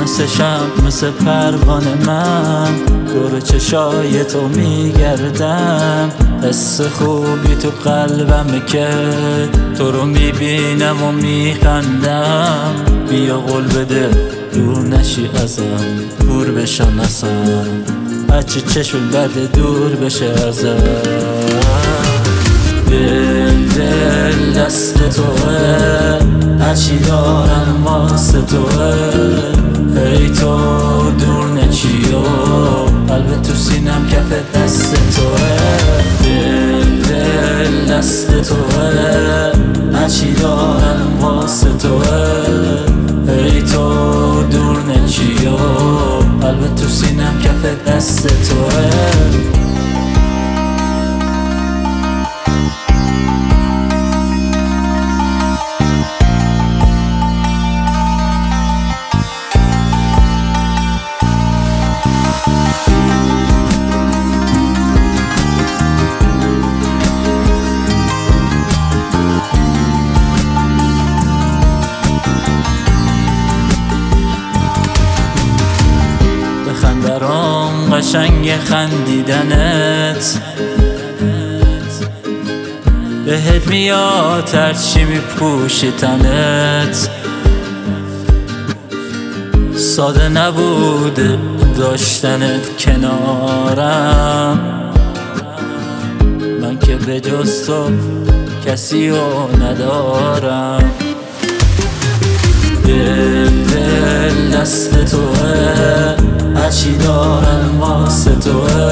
مثل شمع مثل پروانه من دور چشای تو میگردم. حس خوبی تو قلبمه که تو رو میبینم و میخندم. بیا قول بده دور نشی ازم، دور بشم ازم، هرچی چشم بده دور بشه ازم. دل دست توه، هرچی دارم واسه توه. ای تو دور نچی و قلب تو سینم کف دست توه. دل دست توه، هرچی دارم واسه توه. ای تو دور نچی و قلب تو سینم کف دست توه. برام قشنگ خندیدنت، بهت میاد هرچی میپوشی تنت. ساده نبوده داشتنت کنارم، من که به جز تو کسی رو ندارم. دل دست توه، هرچی دارم واسه توه.